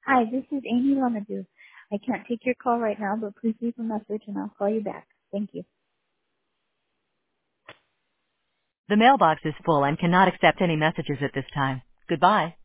Hi, this is Amy Lamadou. I can't take your call right now, but please leave a message and I'll call you back. Thank you. The mailbox is full and cannot accept any messages at this time. Goodbye.